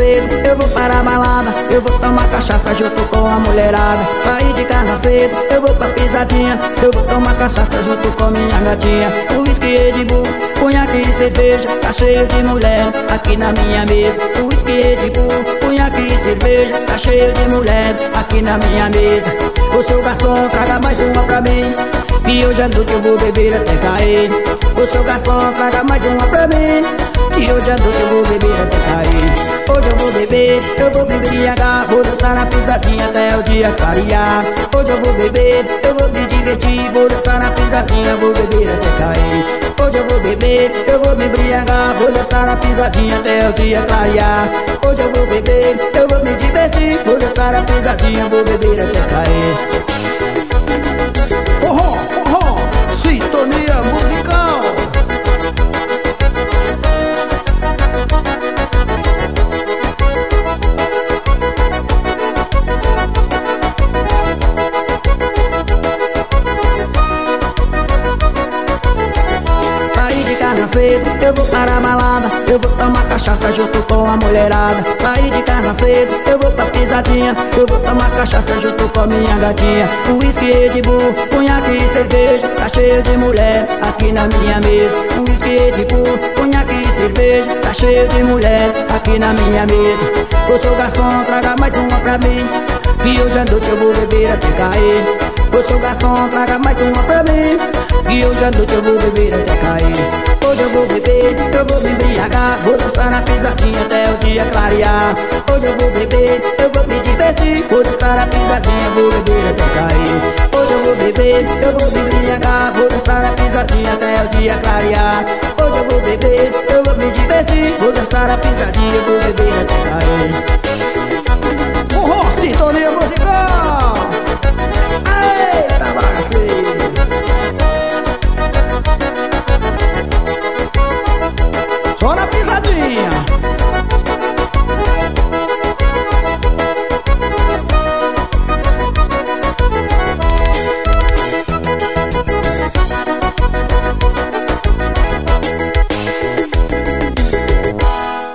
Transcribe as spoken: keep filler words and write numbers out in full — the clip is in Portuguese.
cedo, eu vou para a balada, eu vou tomar cachaça junto com a mulherada. Sair de casa cedo, eu vou pra pisadinha, eu vou tomar cachaça junto com minha gatinha. Whisky Red Bull, conhaque e cerveja, tá cheio de mulher aqui na minha mesa. Whisky Red Bull, conhaque e cerveja, tá cheio de mulher aqui na minha mesa. Ô seu garçom, traga mais uma pra mim, e hoje à noite eu vou beber até cair. Ô seu garçom, traga mais uma pra mim, e hoje à noite eu vou beber até cair. Hoje eu vou beber, eu vou me embriagar, vou dançar na pisadinha até o dia clarear. Hoje eu vou beber, eu vou me divertir, vou dançar na pisadinha, vou beber até cair. Hoje eu vou beber, eu vou me embriagar, vou dançar na pisadinha até o dia clarear. Hoje eu vou beber, eu vou me divertir, vou dançar na pisadinha, vou beber até cair. Forró, forró, sintonia musical. Sair de casa cedo, eu vou para a balada, eu vou tomar cachaça junto com a mulherada. Sair de casa cedo, eu vou pra pisadinha, eu vou tomar cachaça junto com minha gatinha. Whisky Red Bull, conhaque e cerveja, tá cheio de mulher aqui na minha mesa. Whisky Red Bull, conhaque e cerveja, tá cheio de mulher aqui na minha mesa. Ô seu garçom, traga mais uma pra mim, e hoje à noite eu vou beber até cair. Ô seu garçom, traga mais uma pra mim, e hoje à noite eu vou beber até cair. Hoje eu vou beber, eu vou me embriagar, vou dançar na pisadinha até o dia clarear. Hoje eu vou beber, eu vou me divertir, vou dançar na pisadinha, vou beber até cair. Hoje eu vou beber, eu vou me embriagar, vou dançar na pisadinha até o dia clarear. Hoje eu vou beber, eu vou me divertir, vou dançar na pisadinha, vou beber até cair.